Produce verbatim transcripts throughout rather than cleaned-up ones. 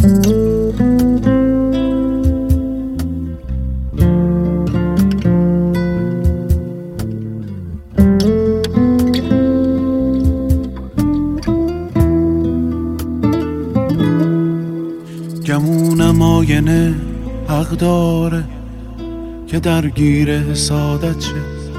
گمونم آینه حق داره که درگیر حسادت شه،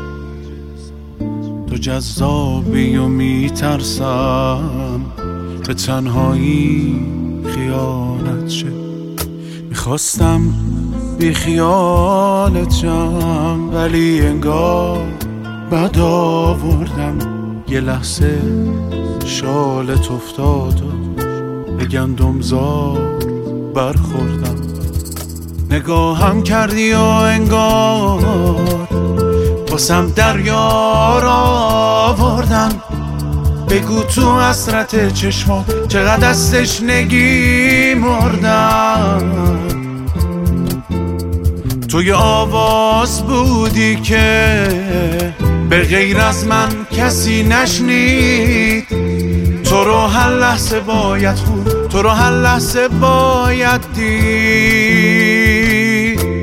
تو جذابی و میترسم به تنهایی خیانت شه. میخواستم بی خیالت شم ولی انگار بد آوردم، یه لحظه شالت افتاد و به گندمزار برخوردم. نگاهم کردی و انگار باسم دریا را آوردن. بگو تو حسرت چشمات چقدر از تشنگی مردم. تو یه آواز بودی که به غیر از من کسی نشنید. تو رو هر لحظه باید خون، تو رو هر لحظه باید دید.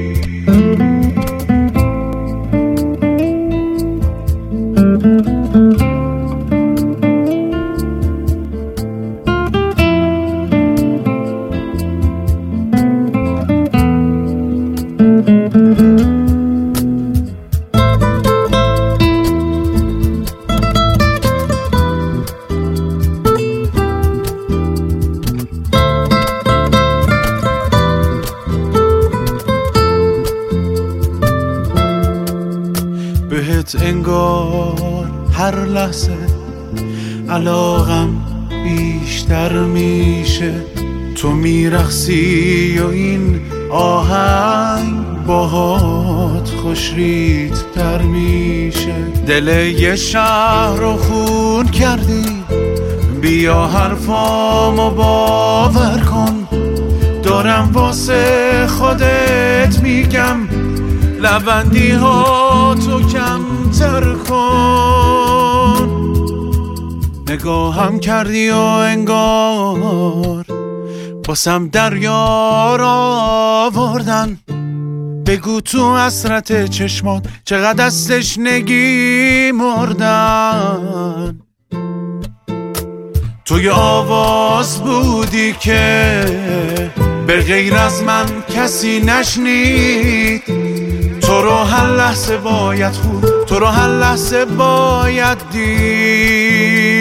بهت انگار هر لحظه علاقم بیشتر میشه. تو میرقصی و این آهنگ باهات خوشریت‌تر میشه. دل یه شهر رو خون کردی، بیا حرفامو باور کن. دارم واسه خودت میگم لبندی ها تو کمتر کن. نگاهم کردی و انگار باسم دریا را آوردن. بگو تو حسرت چشمات چقدر از تشنگی مردن. تو یه آواز بودی که به غیر از من کسی نشنید. تو رو هر لحظه باید خون، تو رو هر لحظه باید دید.